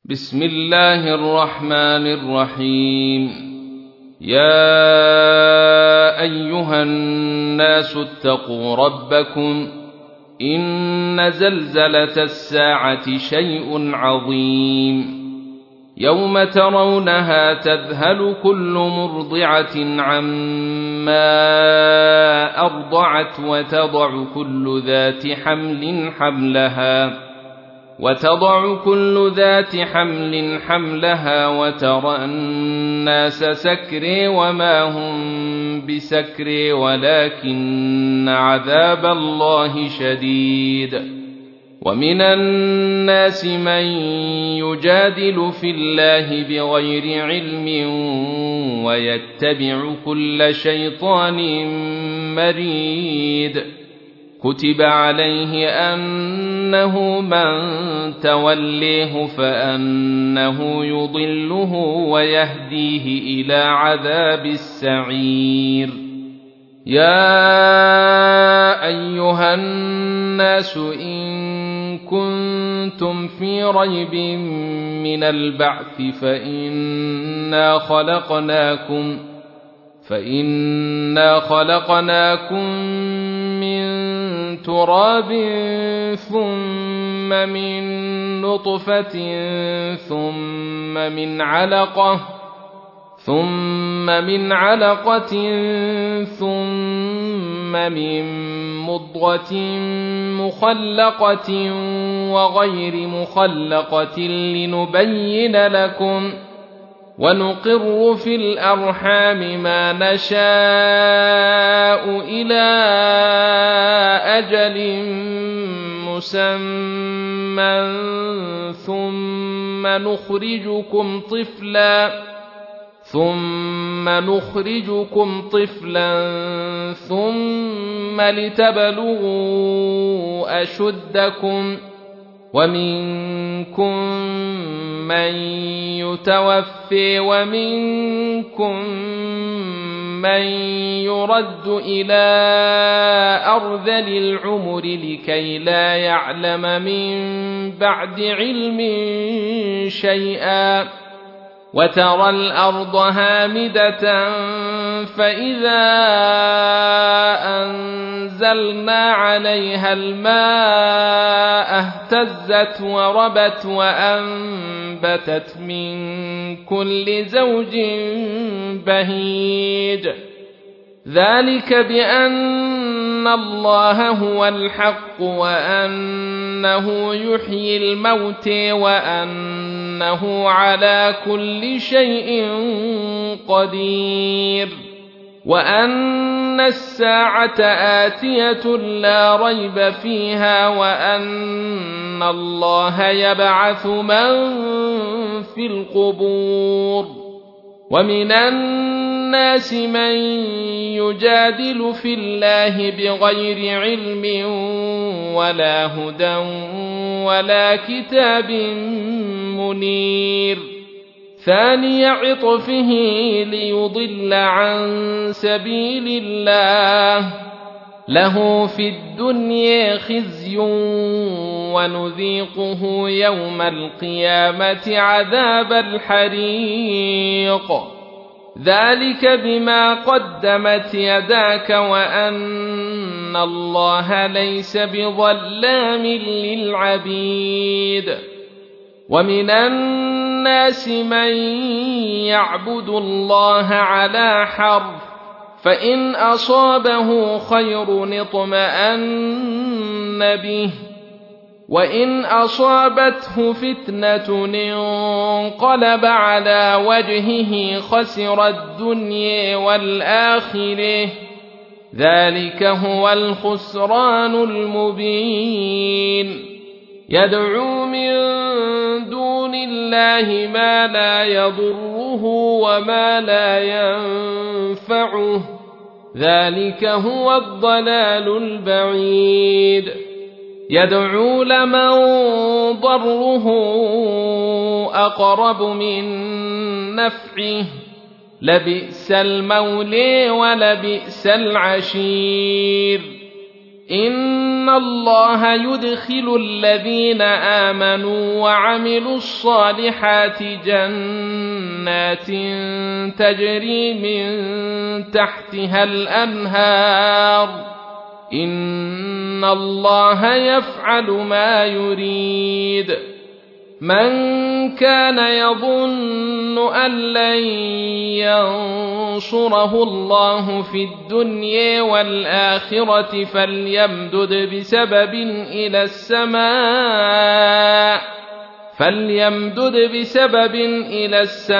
بسم الله الرحمن الرحيم. يا أيها الناس اتقوا ربكم إن زلزلة الساعة شيء عظيم يوم ترونها تذهل كل مرضعة عما أرضعت وتضع كل ذات حمل حملها وترى الناس سكري وما هم بسكري ولكن عذاب الله شديد. ومن الناس من يجادل في الله بغير علم ويتبع كل شيطان مريد. كتب عليه أنه من توليه فأنه يضله ويهديه إلى عذاب السعير. يا أيها الناس إن كنتم في ريب من البعث فإنا خلقناكم من تراب ثم من نطفة ثم من علقة ثم من مضغة مخلقة وغير مخلقة لنبين لكم ونقر في الأرحام ما نشاء إلى أجل مسمى ثم نخرجكم طفلا ثم لتبلغوا أشدكم ومنكم من يتوفي ومنكم من يرد إلى أرذل العمر لكي لا يعلم من بعد علم شيئا. وترى الأرض هامدة فإذا أنزلنا عليها الماء اهتزت وربت وأنبتت من كل زوج بهيج. ذلك بأن الله هو الحق وأنه يحيي الموت وأنه على كل شيء قدير وأن الساعة آتية لا ريب فيها وأن الله يبعث من في القبور. ومن الناس من يجادل في الله بغير علم ولا هدى ولا كتاب منير. ثاني عطفه ليضل عن سبيل الله له في الدنيا خزي ونذيقه يوم القيامة عذاب الحريق. ذلك بما قدمت يداك وأن الله ليس بظلام للعبيد. ومن الناس من يعبد الله على حرف فإن أصابه خير اطمأن به وإن أصابته فتنة انقلب على وجهه خسر الدنيا والآخرة. ذلك هو الخسران المبين. يدعو من دون الله ما لا يضره وما لا ينفعه. ذلك هو الضلال البعيد. يدعو لمن ضره أقرب من نفعه لبئس المولى ولبئس العشير. إن إن الله يدخل الذين آمنوا وعملوا الصالحات جنات تجري من تحتها الأنهار إن الله يفعل ما يريد من كان يظن أن لن ينصره الله في الدنيا والآخرة فليمدد بسبب إلى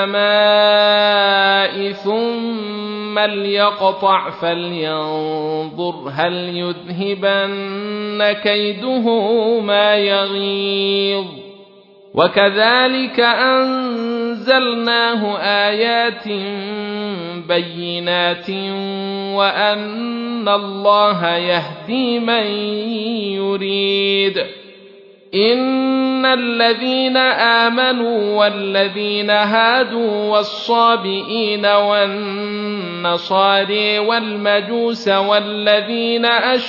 السماء ثم ليقطع فلينظر هل يذهبن كيده ما يغيظ وكذلك أنزلناه آيات بينات وأن الله يهدي من يريد إن الذين آمنوا والذين هادوا والصابئين والنصارى والمجوس والذين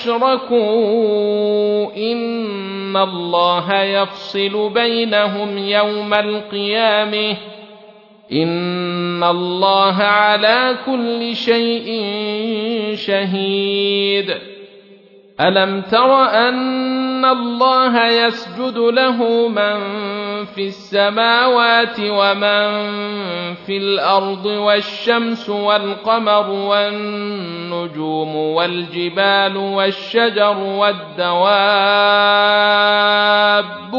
أشركوا إن الله يفصل بينهم يوم القيامة إن الله على كل شيء شهيد ألم تر أن الله يسجد له من في السماوات ومن في الأرض والشمس والقمر والنجوم والجبال والشجر والدواب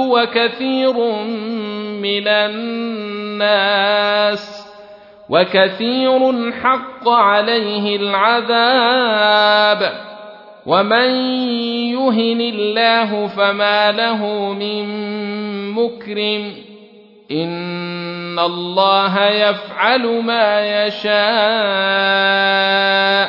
وكثير حق عليه العذاب ومن يهن الله فما له من مكرم إن الله يفعل ما يشاء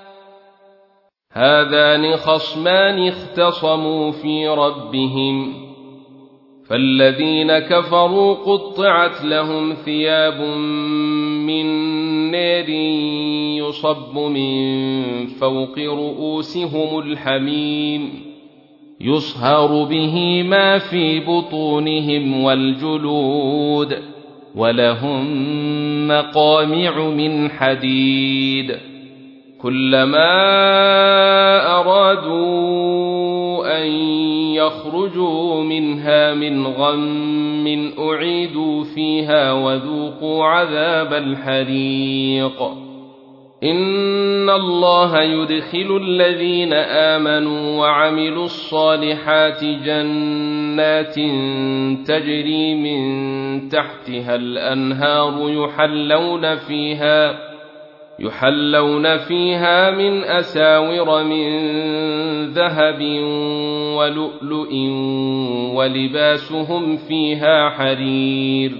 هذان خصمان اختصموا في ربهم فالذين كفروا قطعت لهم ثياب من نار يصب من فوق رؤوسهم الحميم يصهر به ما في بطونهم والجلود ولهم مقامع من حديد كلما أرادوا أن يخرجوا منها من غم أعيدوا فيها وذوقوا عذاب الحريق إن الله يدخل الذين آمنوا وعملوا الصالحات جنات تجري من تحتها الأنهار يحلون فيها من أساور من ذهب ولؤلؤ ولباسهم فيها حرير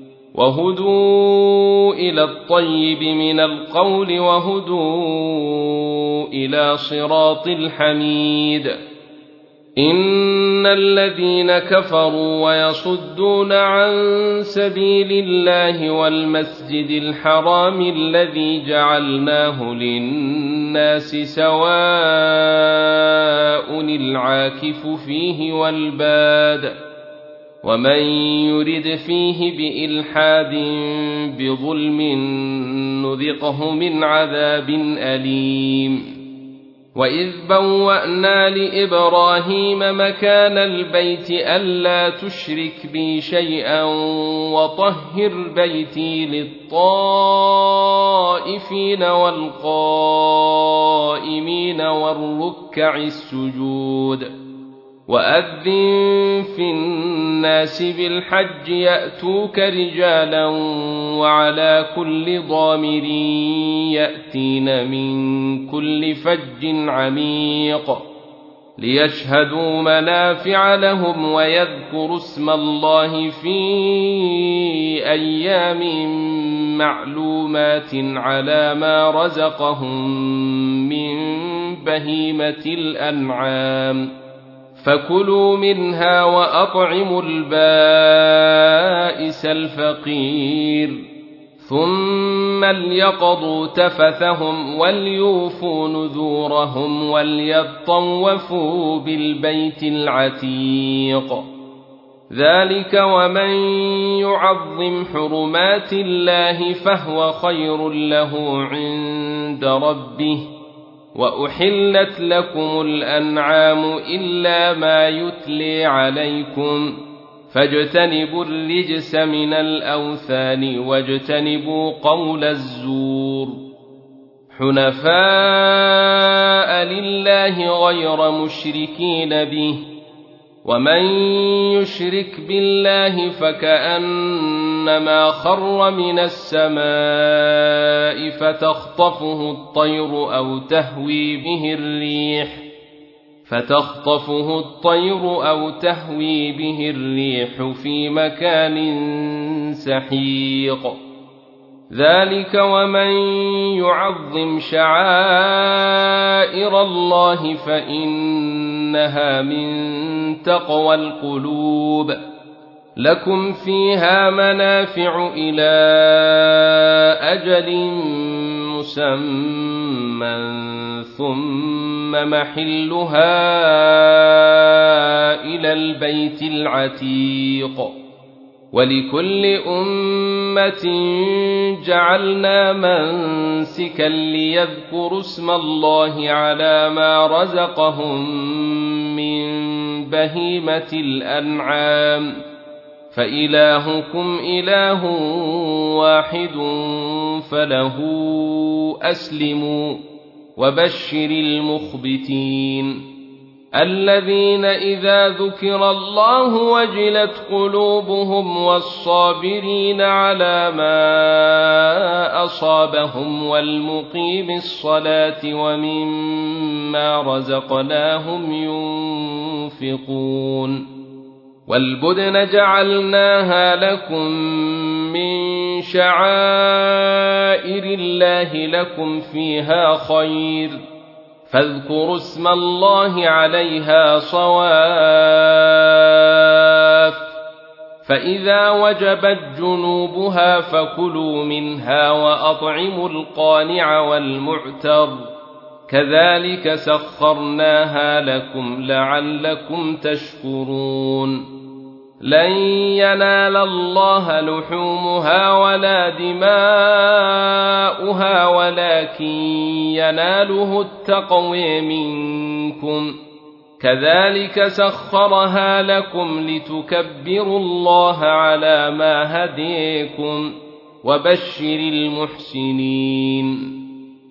وهدوا إلى الطيب من القول وهدوا إلى صراط الحميد إن الذين كفروا ويصدون عن سبيل الله والمسجد الحرام الذي جعلناه للناس سواء العاكف فيه والباد ومن يرد فيه بإلحاد بظلم نذقه من عذاب أليم وإذ بوأنا لإبراهيم مكان البيت ألا تشرك بي شيئا وطهر بيتي للطائفين والقائمين والركع السجود وأذن في الناس بالحج يأتوك رجالا وعلى كل ضامر يأتين من كل فج عميق ليشهدوا منافع لهم ويذكروا اسم الله في أيام معلومات على ما رزقهم من بهيمة الأنعام فكلوا منها وأطعموا البائس الفقير ثم ليقضوا تفثهم وليوفوا نذورهم وليطوفوا بالبيت العتيق. ذلك ومن يعظم حرمات الله فهو خير له عند ربه. وأحلت لكم الأنعام إلا ما يتلي عليكم فاجتنبوا الرجس من الأوثان واجتنبوا قول الزور. حنفاء لله غير مشركين به ومن يشرك بالله فكأنما خر من السماء فتخطفه الطير أو تهوي به الريح في مكان سحيق. ذلك ومن يعظم شعائر الله فإنها من تقوى القلوب. لكم فيها منافع إلى أجل مسمى ثم محلها إلى البيت العتيق. ولكل أمة جعلنا منسكا ليذكروا اسم الله على ما رزقهم من بهيمة الأنعام فإلهكم إله واحد فله أسلموا وبشر المخبتين الذين إذا ذكر الله وجلت قلوبهم والصابرين على ما أصابهم والمقيم الصلاة ومما رزقناهم ينفقون. والبدن جعلناها لكم من شعائر الله لكم فيها خير فاذكروا اسم الله عليها صواف. فإذا وجبت جنوبها فكلوا منها وأطعموا القانع والمعتر كذلك سخرناها لكم لعلكم تشكرون. لن ينال الله لحومها ولا دماؤها ولكن يناله التقوى منكم كذلك سخرها لكم لتكبروا الله على ما هديكم وبشر المحسنين.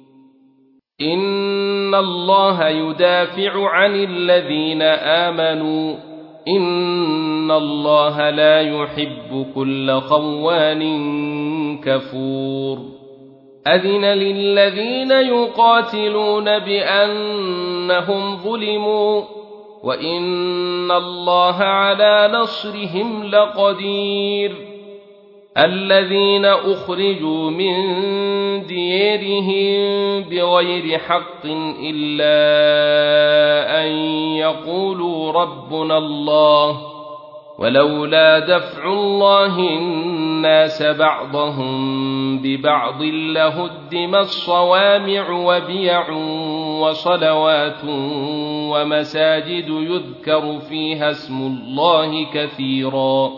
إن الله يدافع عن الذين آمنوا إن الله لا يحب كل خوان كفور. أذن للذين يقاتلون بأنهم ظلموا وإن الله على نصرهم لقدير. الذين أخرجوا من ديارهم بغير حق إلا أن يقولوا ربنا الله ولولا دفع الله الناس بعضهم ببعض لهدمت صوامع وبيع وصلوات ومساجد يذكر فيها اسم الله كثيرا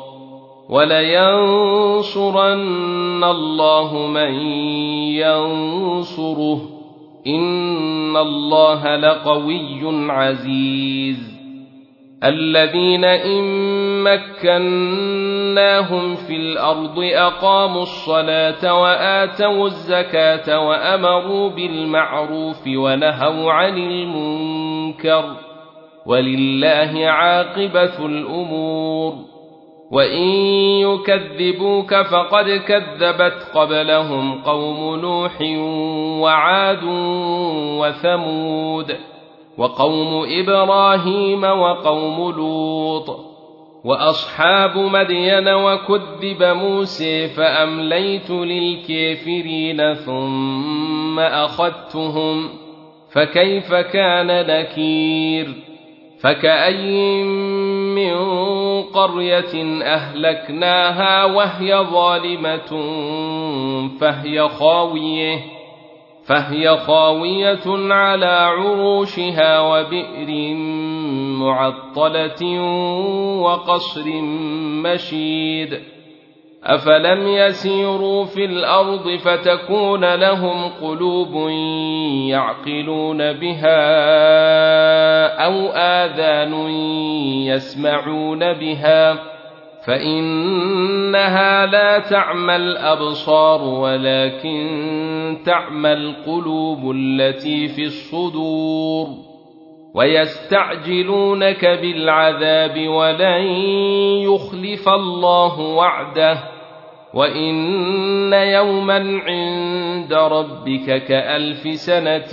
ولينصرن الله من ينصره إن الله لقوي عزيز. الذين إن مكناهم في الأرض أقاموا الصلاة وآتوا الزكاة وأمروا بالمعروف ونهوا عن المنكر ولله عاقبة الأمور. وإن يكذبوك فقد كذبت قبلهم قوم نوح وعاد وثمود وقوم إبراهيم وقوم لوط وأصحاب مدين وكذب موسى فأمليت للكافرين ثم أخذتهم فكيف كان نكير. فكأين من قرية أهلكناها وهي ظالمة فهي خاوية على عروشها وبئر معطلة وقصر مشيد أفلم يسيروا في الأرض فتكون لهم قلوب يعقلون بها أو آذان يسمعون بها فإنها لا تعمى الأبصار ولكن تعمى القلوب التي في الصدور ويستعجلونك بالعذاب ولن يخلف الله وعده وإن يوما عند ربك كألف سنة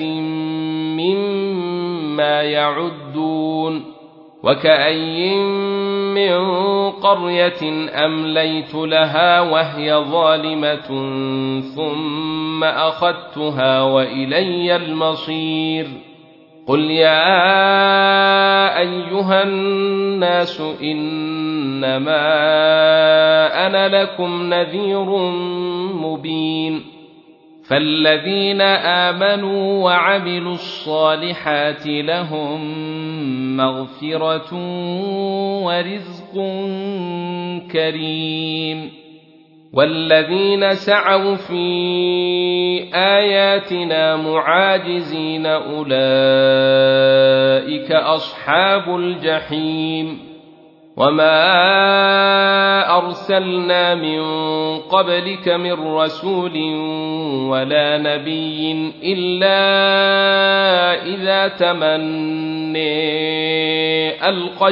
مما يعدون وكأي من قرية أمليت لها وهي ظالمة ثم أخذتها وإلي المصير قل يا أيها الناس إنما أنا لكم نذير مبين فالذين آمنوا وعملوا الصالحات لهم مغفرة ورزق كريم والذين سعوا في آياتنا معاجزين أولئك أصحاب الجحيم وما أرسلنا من قبلك من رسول ولا نبي إلا إذا تمنى ألقى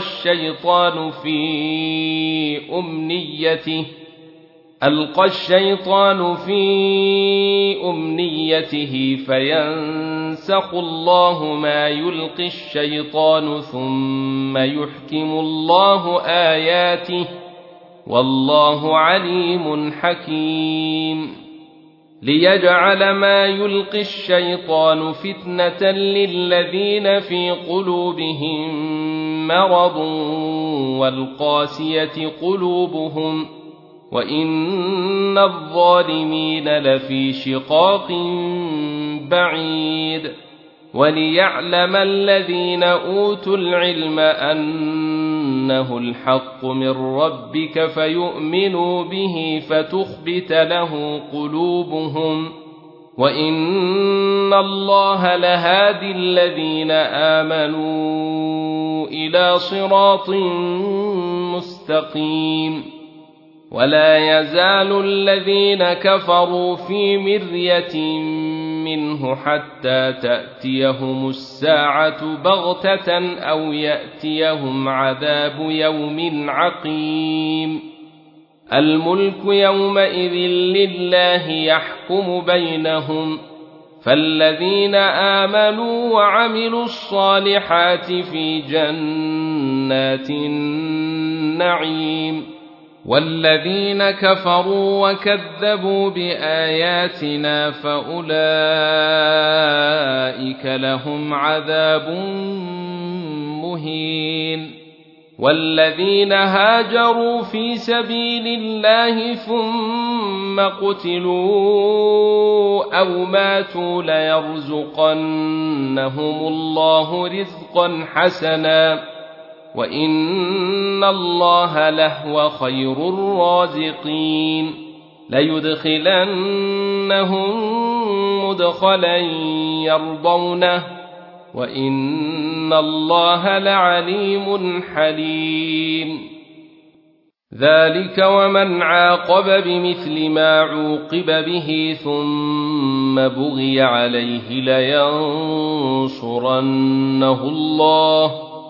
الشيطان في أمنيته فينسخ الله ما يلقي الشيطان ثم يحكم الله آياته والله عليم حكيم ليجعل ما يلقي الشيطان فتنة للذين في قلوبهم مرض والقاسية قلوبهم وإن الظالمين لفي شقاق بعيد وليعلم الذين أوتوا العلم أنه الحق من ربك فيؤمنوا به فتخبت له قلوبهم وإن الله لهادي الذين آمنوا إلى صراط مستقيم ولا يزال الذين كفروا في مرية منه حتى تأتيهم الساعة بغتة أو يأتيهم عذاب يوم عقيم الملك يومئذ لله يحكم بينهم فالذين آمنوا وعملوا الصالحات في جنات النعيم والذين كفروا وكذبوا بآياتنا فأولئك لهم عذاب مهين والذين هاجروا في سبيل الله ثم قتلوا أو ماتوا ليرزقنهم الله رزقا حسنا وإن الله لهو خير الرازقين ليدخلنهم مدخلا يرضونه وإن الله لعليم حليم ذلك ومن عاقب بمثل ما عوقب به ثم بغي عليه لينصرنه الله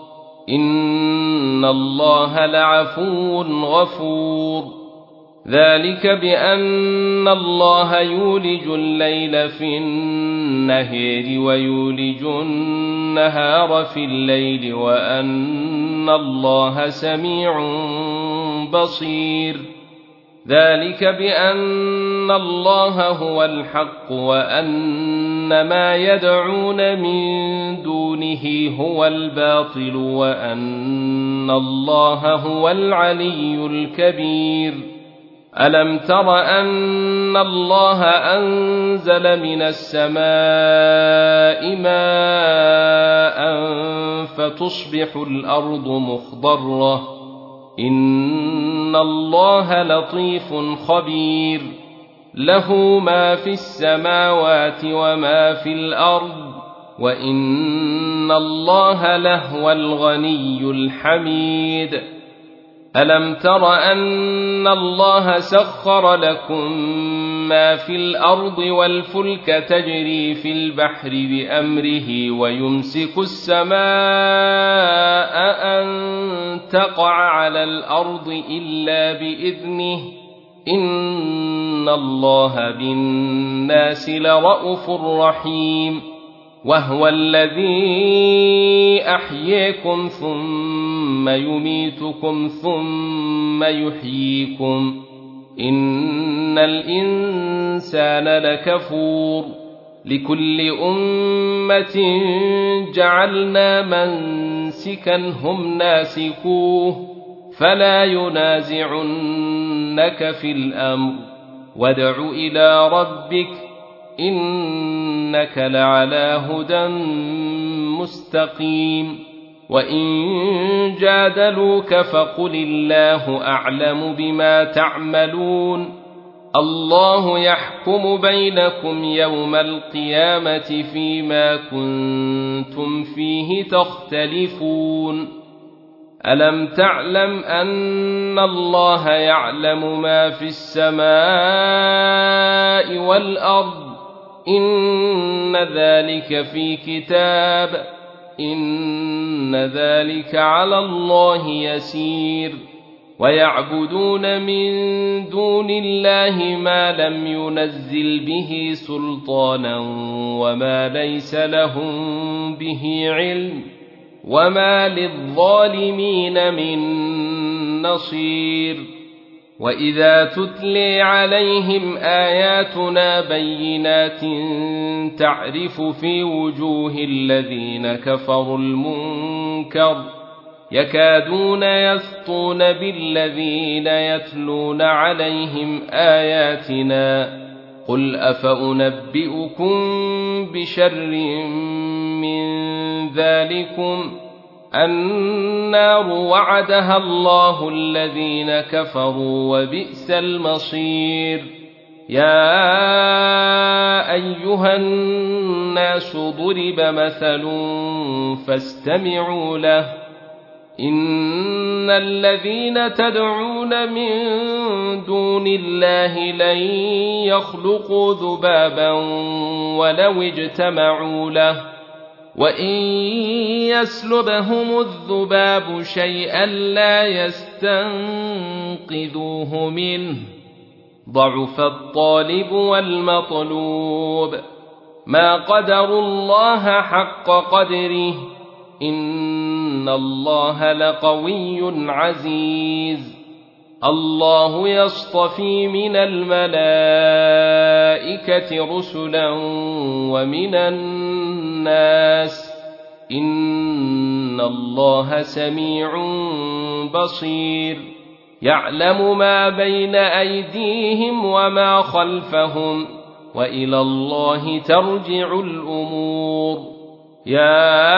إن الله لعفو غفور ذلك بأن الله يولج الليل في النهار ويولج النهار في الليل وأن الله سميع بصير ذلك بأن الله هو الحق وأن ما يدعون من دونه هو الباطل وأن الله هو العلي الكبير ألم تر أن الله أنزل من السماء ماء فتصبح الأرض مخضرة إن الله لطيف خبير له ما في السماوات وما في الأرض وإن الله لهو الغني الحميد ألم تر أن الله سخر لكم ما في الأرض والفلك تجري في البحر بأمره ويمسك السماء أن تقع على الأرض إلا بإذنه إن الله بالناس لرءوف رحيم وهو الذي أحييكم ثم يميتكم ثم يحييكم إن الإنسان لكفور لكل أمة جعلنا منسكا هم ناسكوه فلا ينازعنك في الأمر وادع إلى ربك إنك لعلى هدى مستقيم وإن جادلوك فقل الله أعلم بما تعملون الله يحكم بينكم يوم القيامة فيما كنتم فيه تختلفون ألم تعلم أن الله يعلم ما في السماء والأرض إن ذلك في كتاب إن ذلك على الله يسير ويعبدون من دون الله ما لم ينزل به سلطانا وما ليس لهم به علم وما للظالمين من نصير وإذا تتلي عليهم آياتنا بينات تعرف في وجوه الذين كفروا المنكر يكادون يسطون بالذين يتلون عليهم آياتنا قل أفأنبئكم بشر من ذلكم النار وعدها الله الذين كفروا وبئس المصير يا أيها الناس ضرب مثل فاستمعوا له إن الذين تدعون من دون الله لن يخلقوا ذبابا ولو اجتمعوا له وإن يسلبهم الذباب شيئا لا يستنقذوه منه ضعف الطالب والمطلوب ما قدروا الله حق قدره إن الله لقوي عزيز الله يصطفي من الملائكة رسلا ومن الناس إن الله سميع بصير يعلم ما بين أيديهم وما خلفهم وإلى الله ترجع الأمور يا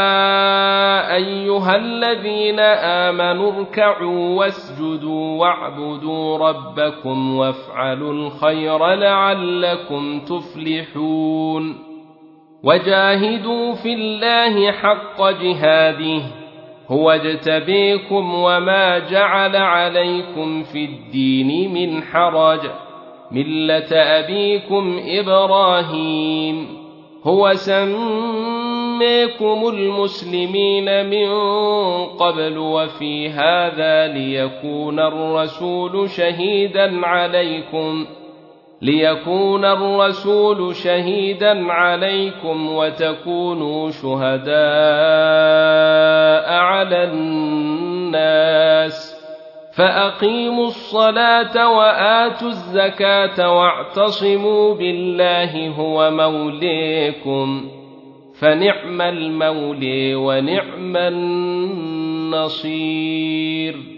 أيها الذين آمنوا اركعوا واسجدوا واعبدوا ربكم وافعلوا الخير لعلكم تفلحون وجاهدوا في الله حق جهاده هو اجتبيكم وما جعل عليكم في الدين من حرج ملة أبيكم إبراهيم هو سميكم المسلمين من قبل وفي هذا ليكون الرسول شهيدا عليكم وتكونوا شهداء على الناس فأقيموا الصلاة وآتوا الزكاة واعتصموا بالله هو موليكم فنعم المولي ونعم النصير.